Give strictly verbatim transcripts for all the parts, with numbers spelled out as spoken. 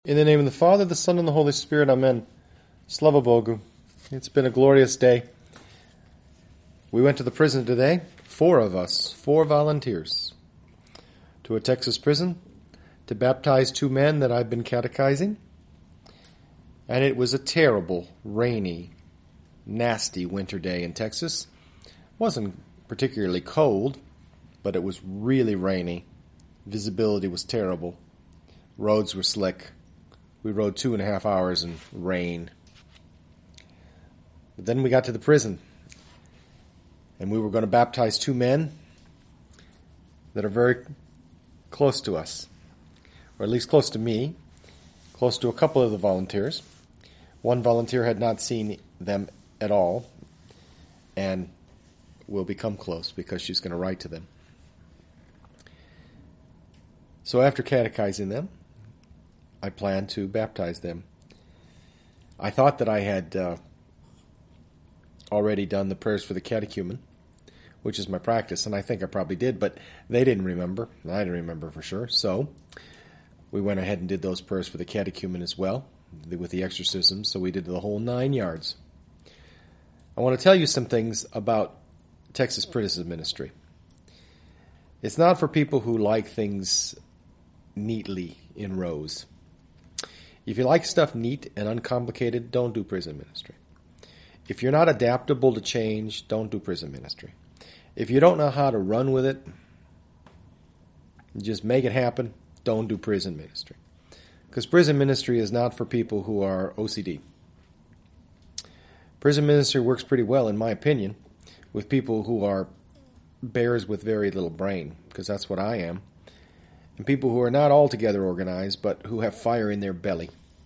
In the name of the Father, the Son, and the Holy Spirit, Amen. Slava Bogu. It's been a glorious day. We went to the prison today, four of us, four volunteers, to a Texas prison to baptize two men that I've been catechizing. And it was a terrible, rainy, nasty winter day in Texas. It wasn't particularly cold, but it was really rainy. Visibility was terrible. Roads were slick. We rode two and a half hours in rain. But then we got to the prison, and we were going to baptize two men that are very close to us, or at least close to me, close to a couple of the volunteers. One volunteer had not seen them at all, and will become close because she's going to write to them. So after catechizing them, I planned to baptize them. I thought that I had uh, already done the prayers for the catechumen, which is my practice, and I think I probably did, but they didn't remember. I didn't remember for sure. So we went ahead and did those prayers for the catechumen as well, with the exorcisms, so we did the whole nine yards. I want to tell you some things about Texas Prison Ministry. It's not for people who like things neatly in rows. If you like stuff neat and uncomplicated, don't do prison ministry. If you're not adaptable to change, don't do prison ministry. If you don't know how to run with it, just make it happen, don't do prison ministry. Because prison ministry is not for people who are O C D. Prison ministry works pretty well, in my opinion, with people who are bears with very little brain, because that's what I am. And people who are not altogether organized, but who have fire in their belly.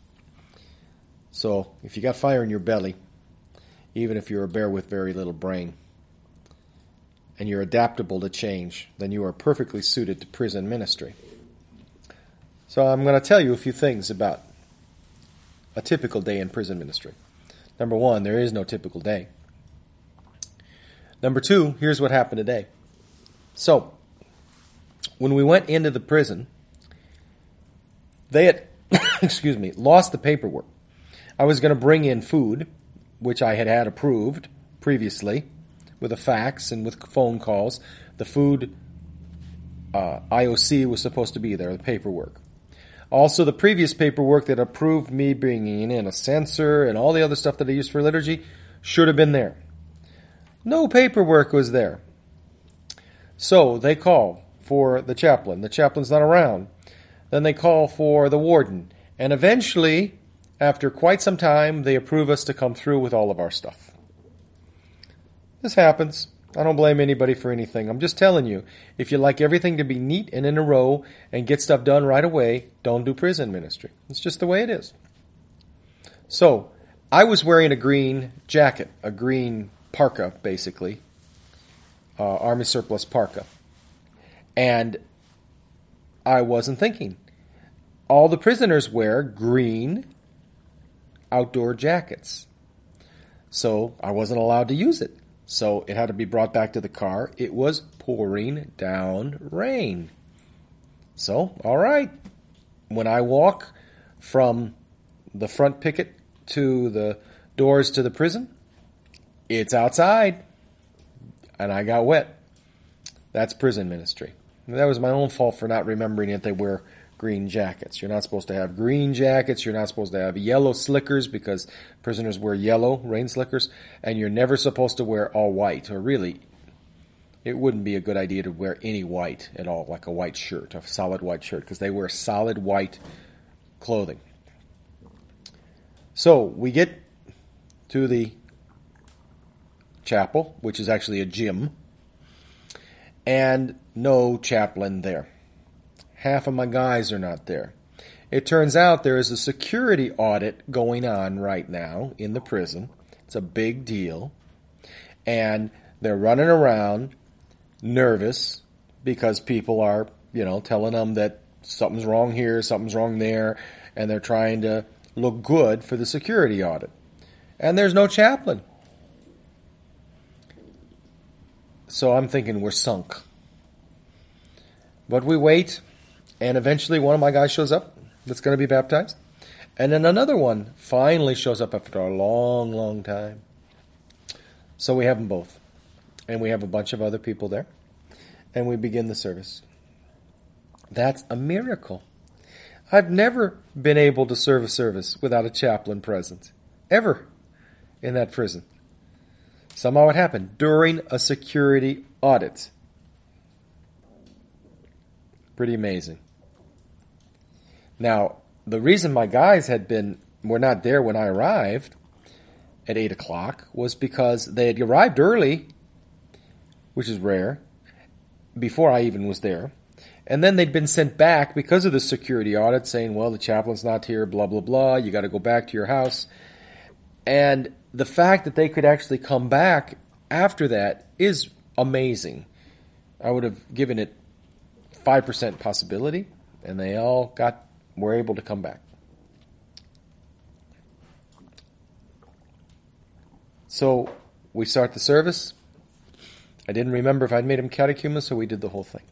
So, if you got fire in your belly, even if you're a bear with very little brain, and you're adaptable to change, then you are perfectly suited to prison ministry. So I'm going to tell you a few things about a typical day in prison ministry. Number one, there is no typical day. Number two, here's what happened today. So, when we went into the prison, they had, excuse me, lost the paperwork. I was going to bring in food, which I had had approved previously, with a fax and with phone calls. The food uh, I O C was supposed to be there, the paperwork. Also, the previous paperwork that approved me bringing in a censer and all the other stuff that I used for liturgy should have been there. No paperwork was there. So they call for the chaplain. The chaplain's not around. Then they call for the warden. And eventually, after quite some time, they approve us to come through with all of our stuff. This happens. I don't blame anybody for anything. I'm just telling you, if you like everything to be neat and in a row and get stuff done right away, don't do prison ministry. It's just the way it is. So, I was wearing a green jacket, a green parka, basically, uh, Army surplus parka. And I wasn't thinking. All the prisoners wear green outdoor jackets. So I wasn't allowed to use it. So it had to be brought back to the car. It was pouring down rain. So, all right. When I walk from the front picket to the doors to the prison, it's outside. And I got wet. That's prison ministry. That was my own fault for not remembering that they wear green jackets. You're not supposed to have green jackets. You're not supposed to have yellow slickers because prisoners wear yellow rain slickers. And you're never supposed to wear all white. Or really, it wouldn't be a good idea to wear any white at all, like a white shirt, a solid white shirt, because they wear solid white clothing. So we get to the chapel, which is actually a gym, and no chaplain there. Half of my guys are not there. It turns out there is a security audit going on right now in the prison. It's a big deal. And they're running around nervous because people are, you know, telling them that something's wrong here, something's wrong there, and they're trying to look good for the security audit. And there's no chaplain. So I'm thinking we're sunk. But we wait, and eventually one of my guys shows up that's going to be baptized. And then another one finally shows up after a long, long time. So we have them both. And we have a bunch of other people there. And we begin the service. That's a miracle. I've never been able to serve a service without a chaplain present. Ever. In that prison. Somehow it happened during a security audit. Pretty amazing. Now, the reason my guys had been were not there when I arrived at eight o'clock was because they had arrived early, which is rare, before I even was there. And then they'd been sent back because of the security audit saying, well, the chaplain's not here, blah, blah, blah. You got to go back to your house. And the fact that they could actually come back after that is amazing. I would have given it five percent possibility, and they all got were able to come back. So we start the service. I didn't remember if I'd made him catechumen, so we did the whole thing.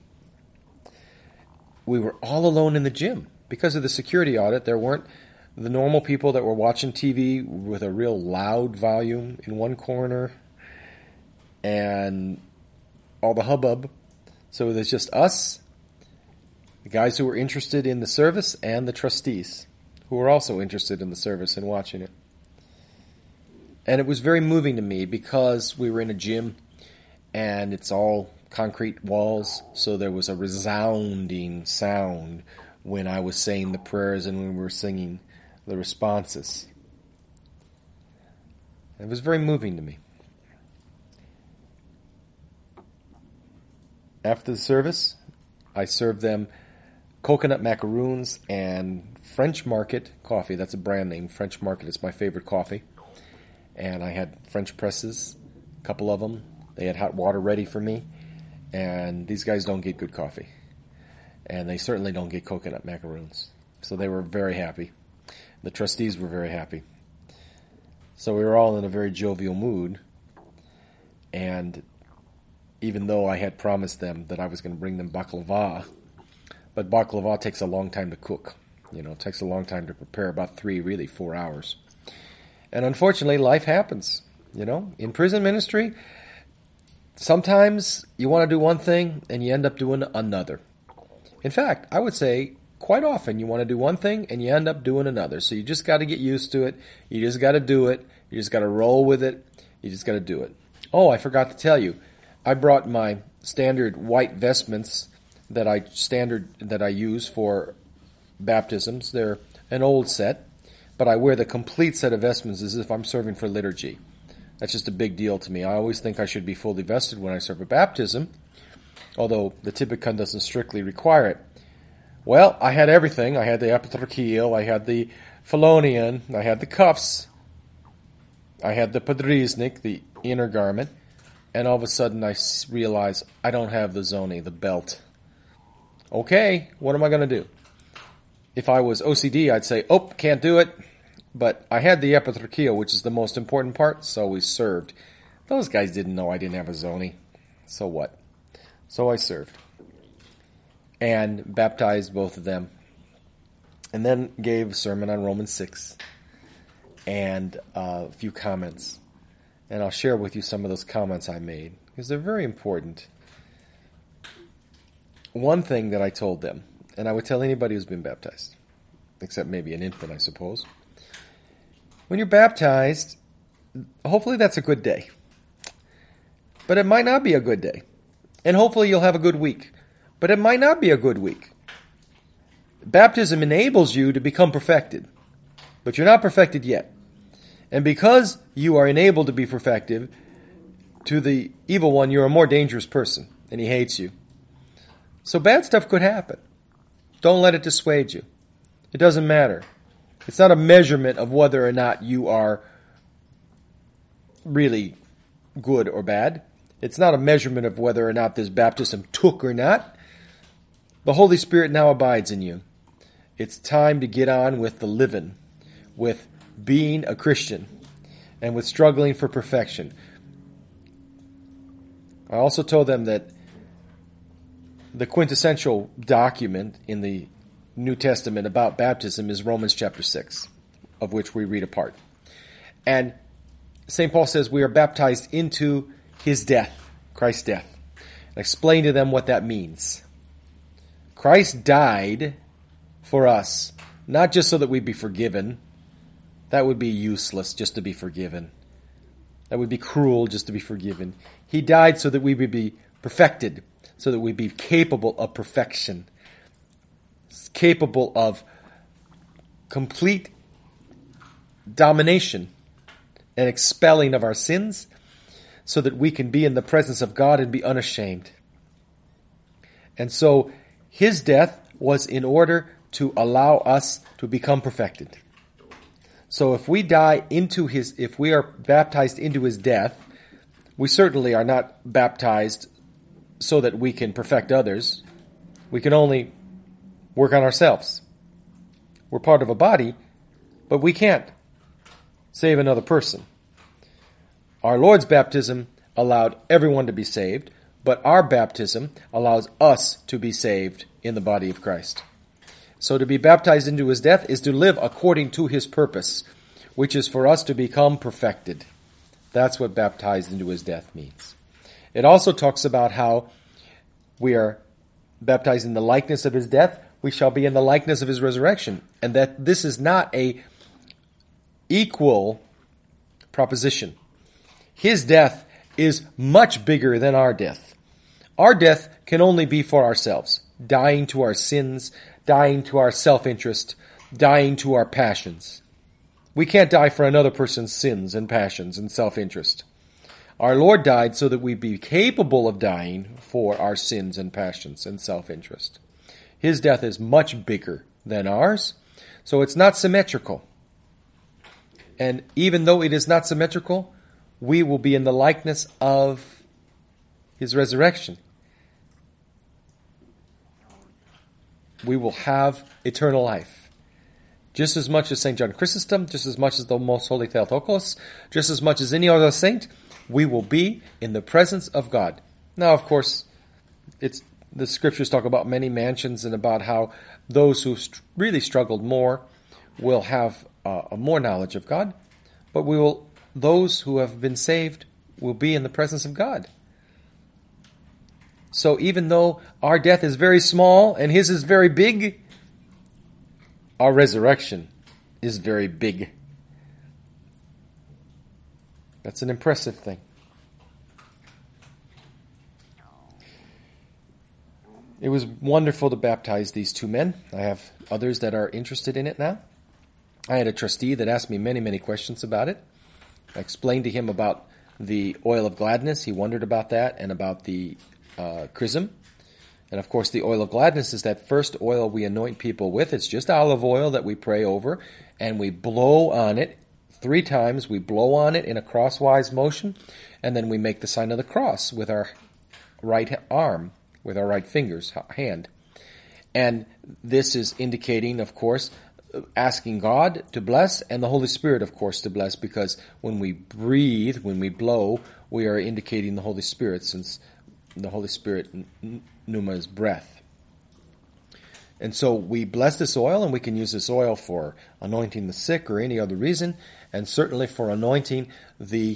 We were all alone in the gym. Because of the security audit, there weren't the normal people that were watching T V with a real loud volume in one corner and all the hubbub. So it was just us, the guys who were interested in the service, and the trustees who were also interested in the service and watching it. And it was very moving to me because we were in a gym and it's all concrete walls, so there was a resounding sound when I was saying the prayers and when we were singing the responses. It was very moving to me. After the service, I served them coconut macaroons and French Market coffee. That's a brand name. French Market is my favorite coffee. And I had French presses, a couple of them. They had hot water ready for me. And these guys don't get good coffee. And they certainly don't get coconut macaroons. So they were very happy. The trustees were very happy. So we were all in a very jovial mood. And even though I had promised them that I was going to bring them baklava, but baklava takes a long time to cook. You know, it takes a long time to prepare, about three, really four hours. And unfortunately, life happens. You know, in prison ministry, sometimes you want to do one thing and you end up doing another. In fact, I would say quite often you want to do one thing and you end up doing another. So you just got to get used to it. You just got to do it. You just got to roll with it. You just got to do it. Oh, I forgot to tell you. I brought my standard white vestments that I standard that I use for baptisms. They're an old set, but I wear the complete set of vestments as if I'm serving for liturgy. That's just a big deal to me. I always think I should be fully vested when I serve a baptism, although the Tibetan doesn't strictly require it. Well, I had everything. I had the epitrachil, I had the phalonion, I had the cuffs, I had the podriznik, the inner garment, and all of a sudden I realized I don't have the zoni, the belt. Okay, what am I going to do? If I was O C D, I'd say, oh, can't do it. But I had the epitrachia, which is the most important part, so we served. Those guys didn't know I didn't have a zoni. So what? So I served. And baptized both of them. And then gave a sermon on Romans six. And uh, a few comments. And I'll share with you some of those comments I made, because they're very important. One thing that I told them, and I would tell anybody who's been baptized, except maybe an infant, I suppose. When you're baptized, hopefully that's a good day. But it might not be a good day. And hopefully you'll have a good week. But it might not be a good week. Baptism enables you to become perfected. But you're not perfected yet. And because you are enabled to be perfected, to the evil one, you're a more dangerous person. And he hates you. So bad stuff could happen. Don't let it dissuade you. It doesn't matter. It's not a measurement of whether or not you are really good or bad. It's not a measurement of whether or not this baptism took or not. The Holy Spirit now abides in you. It's time to get on with the living, with being a Christian, and with struggling for perfection. I also told them that the quintessential document in the New Testament about baptism is Romans chapter six, of which we read a part. And Saint Paul says we are baptized into his death, Christ's death. And explain to them what that means. Christ died for us, not just so that we'd be forgiven. That would be useless, just to be forgiven. That would be cruel, just to be forgiven. He died so that we would be perfected, so that we'd be capable of perfection, capable of complete domination and expelling of our sins, so that we can be in the presence of God and be unashamed. And so his death was in order to allow us to become perfected. So if we die into his, if we are baptized into his death, we certainly are not baptized so that we can perfect others. We can only work on ourselves. We're part of a body, but we can't save another person. Our Lord's baptism allowed everyone to be saved, but our baptism allows us to be saved in the body of Christ. So to be baptized into his death is to live according to his purpose, which is for us to become perfected. That's what baptized into his death means. It also talks about how we are baptized in the likeness of his death. We shall be in the likeness of his resurrection. And that this is not a equal proposition. His death is much bigger than our death. Our death can only be for ourselves, dying to our sins, dying to our self-interest, dying to our passions. We can't die for another person's sins and passions and self-interest. Our Lord died so that we be capable of dying for our sins and passions and self-interest. His death is much bigger than ours, so it's not symmetrical. And even though it is not symmetrical, we will be in the likeness of his resurrection. We will have eternal life. Just as much as Saint John Chrysostom, just as much as the Most Holy Theotokos, just as much as any other saint, we will be in the presence of God. Now, of course, it's the scriptures talk about many mansions and about how those who st- really struggled more will have uh, more knowledge of God, but we will, those who have been saved will be in the presence of God. So even though our death is very small and his is very big, our resurrection is very big. That's an impressive thing. It was wonderful to baptize these two men. I have others that are interested in it now. I had a trustee that asked me many, many questions about it. I explained to him about the oil of gladness. He wondered about that and about the uh, chrism. And of course, the oil of gladness is that first oil we anoint people with. It's just olive oil that we pray over, and we blow on it three times. We blow on it in a crosswise motion, and then we make the sign of the cross with our right arm, with our right fingers, hand. And this is indicating, of course, asking God to bless, and the Holy Spirit, of course, to bless, because when we breathe, when we blow, we are indicating the Holy Spirit, since the Holy Spirit, pneuma, is breath. And so we bless this oil, and we can use this oil for anointing the sick or any other reason, and certainly for anointing the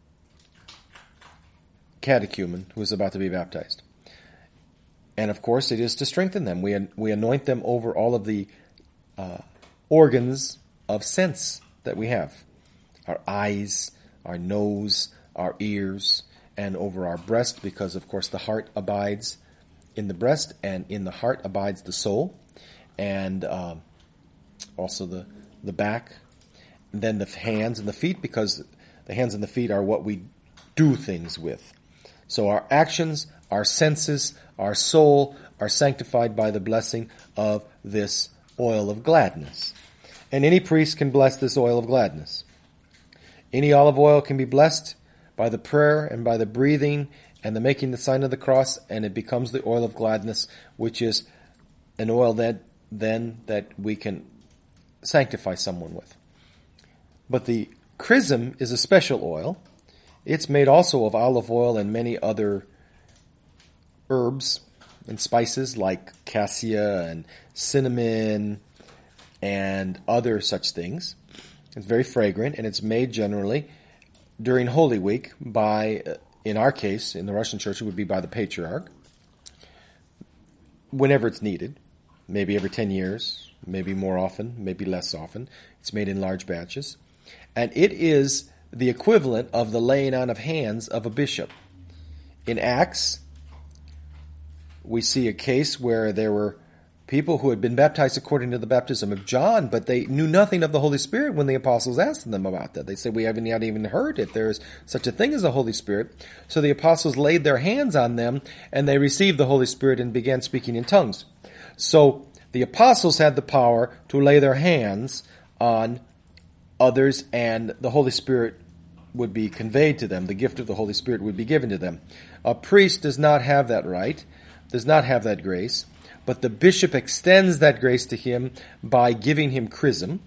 catechumen who is about to be baptized. And of course, it is to strengthen them. We we anoint them over all of the uh, organs of sense that we have. Our eyes, our nose, our ears, and over our breast, because of course the heart abides in the breast, and in the heart abides the soul, and um, also the, the back. And then the hands and the feet, because the hands and the feet are what we do things with. So our actions, our senses, our soul are sanctified by the blessing of this oil of gladness. And any priest can bless this oil of gladness. Any olive oil can be blessed by the prayer and by the breathing and the making the sign of the cross, and it becomes the oil of gladness, which is an oil that then that we can sanctify someone with. But the chrism is a special oil. It's made also of olive oil and many other herbs and spices like cassia and cinnamon and other such things. It's very fragrant, and it's made generally during Holy Week by, in our case, in the Russian church, it would be by the patriarch, whenever it's needed, maybe every ten years, maybe more often, maybe less often. It's made in large batches. And it is the equivalent of the laying on of hands of a bishop. In Acts, we see a case where there were people who had been baptized according to the baptism of John, but they knew nothing of the Holy Spirit when the apostles asked them about that. They said, we haven't yet even heard if there is such a thing as the Holy Spirit. So the apostles laid their hands on them, and they received the Holy Spirit and began speaking in tongues. So the apostles had the power to lay their hands on others, and the Holy Spirit would be conveyed to them. The gift of the Holy Spirit would be given to them. A priest does not have that right, does not have that grace. But the bishop extends that grace to him by giving him chrism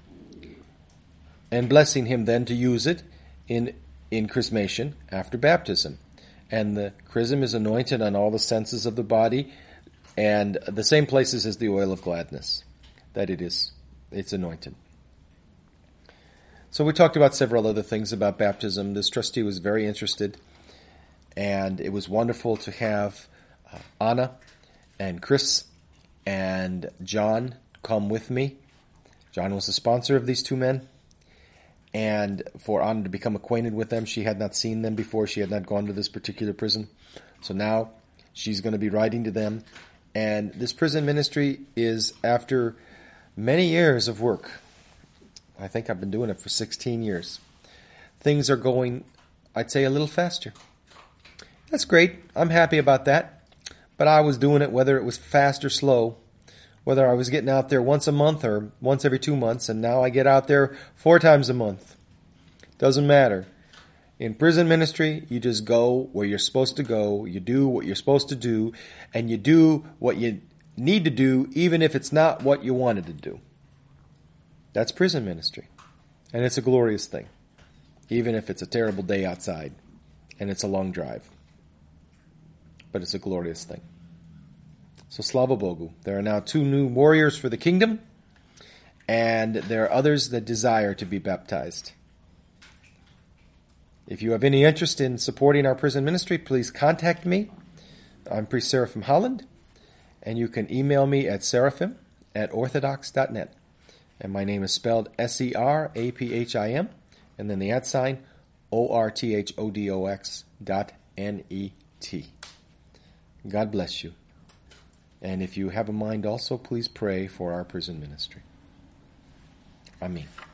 and blessing him then to use it in, in chrismation after baptism. And the chrism is anointed on all the senses of the body and the same places as the oil of gladness, that it is, it's anointed. So we talked about several other things about baptism. This trustee was very interested, and it was wonderful to have uh, Anna and Chris and John come with me. John was the sponsor of these two men. And for Anna to become acquainted with them, she had not seen them before. She had not gone to this particular prison. So now she's going to be writing to them. And this prison ministry is after many years of work. I think I've been doing it for sixteen years. Things are going, I'd say, a little faster. That's great. I'm happy about that. But I was doing it whether it was fast or slow, whether I was getting out there once a month or once every two months, and now I get out there four times a month. Doesn't matter. In prison ministry, you just go where you're supposed to go, you do what you're supposed to do, and you do what you need to do even if it's not what you wanted to do. That's prison ministry. And it's a glorious thing, even if it's a terrible day outside and it's a long drive. But it's a glorious thing. So Slava Bogu. There are now two new warriors for the kingdom, and there are others that desire to be baptized. If you have any interest in supporting our prison ministry, please contact me. I'm Priest Seraphim Holland, and you can email me at seraphim at orthodox dot net. And my name is spelled S E R A P H I M, and then the at sign O R T H O D O X dot N E T. God bless you. And if you have a mind also, please pray for our prison ministry. Amen.